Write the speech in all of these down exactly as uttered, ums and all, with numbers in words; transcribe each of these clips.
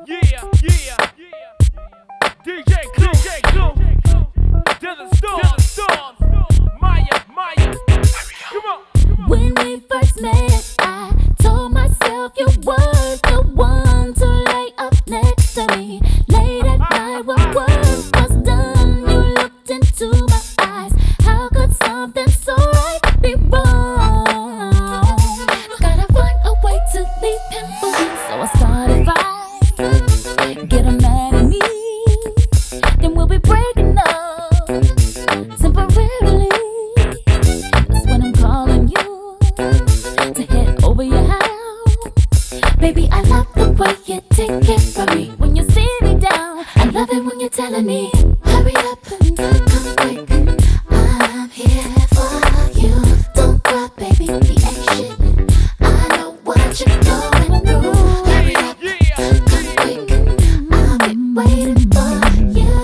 Yeah, yeah, yeah. D J Clue, D J Clue. Desert Storm, Desert Storm. Maya, Maya. Come on. When we first met, I told myself you were the one to lay up next to me. Late at night when work was done, you looked into my eyes. How could something so right be wrong? Gotta find a way to leave him for me. So I started right, get him mad at me, then we'll be breaking up temporarily. That's when I'm calling you to head over your house. Baby, I love the way you take care of me. When you see me down, I love it when you're telling me, hurry up and come quick, I'm here for you. Don't cry, baby, be anxious, I know what you're going through. Hurry up, come quick, I'll be waiting for you.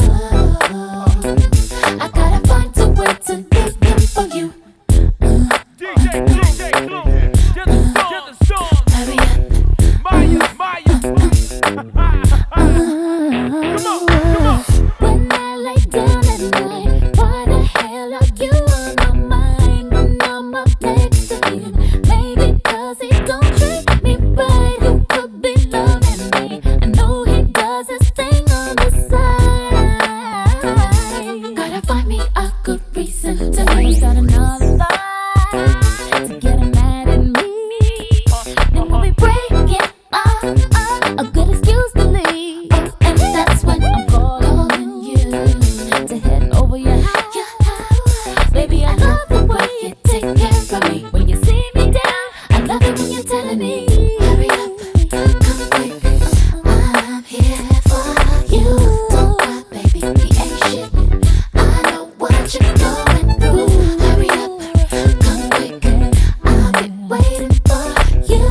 I gotta find a way to leave him for you. D J Clue, D J Clue. Desert Storm, Desert Storm. Hurry up, Maya, Maya. Come on, come on. when I lay down at night, why the hell are you on my mind when I'm up next to him? Maybe cause he don't treat me right. Who could be loving me? I know he does his thing on the side. Gotta find me a good reason to leave. Got another lie to get him mad at me. Then we'll be breaking up, up, a good excuse to leave. Oh, and that's when I'm calling you to head over your house. Baby, I love the way you take care of me. When you see me down, I love it when you're telling me, hurry up, come quick, I'm here for you. Don't cry, baby, be anxious, I know what you're going through. Hurry up, come quick, I'll be waiting for you.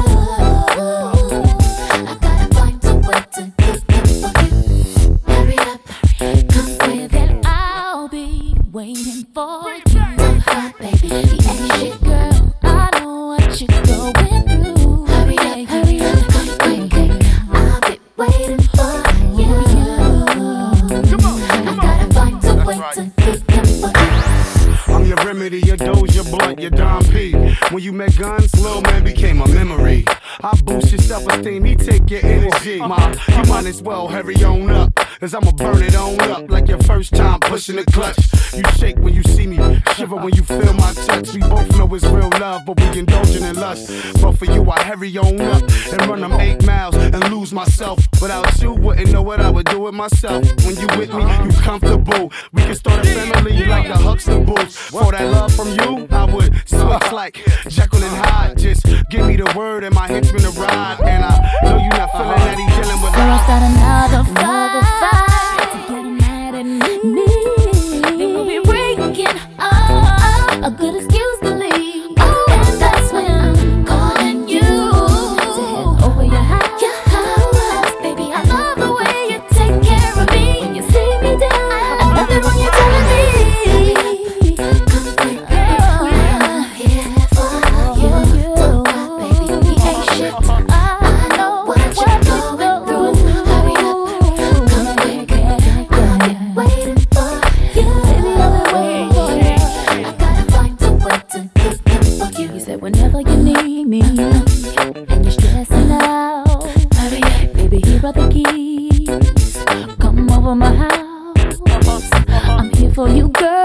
I gotta find a way to leave him for you. Hurry up, come quick, and I'll be waiting for you. Don't cry, baby, be anxious, girl, I know what you're going through. Hurry up, hurry up, come quick, I'll be waiting for you. Come on, I come on. gotta find a way to leave him for you. I'm your remedy, your Doja, your blunt, your Don P. When you met guns, Lil Man became a memory. I boost your self-esteem, he take your energy. Ma, you might as well hurry on up, cause I'ma burn it on up like your first time pushing the clutch. You shake when you see me, shiver when you feel my touch. We both know it's real love, but we indulging in lust. But for you, I hurry on up and run them eight miles and lose myself. Without you, wouldn't know what I would do with myself. When you with me, you comfortable. We can start a family like the Huxtables. For that love from you, I would switch like Jekyll and Hyde. Just give me the word and my henchman to ride. And I know you not feeling that he's dealing with So I lies. start another fight to get him mad at me. Then we'll be breaking up, a good excuse to leave. Oh, and that's when I'm calling you to head over your house. Your house, baby, I love the way you take care of me. When you see me down, I love it when you're telling me, come quick, I'm here for you. Don't cry, baby, be anxious, I know what you're going through. Hurry up, come quick, I'll be waiting for you. Baby, I'll be waiting. I gotta find a way to leave him for you. You said whenever you need me and you're stressing out, hurry up, baby, here are the keys. Come over my house, I'm here for you, girl.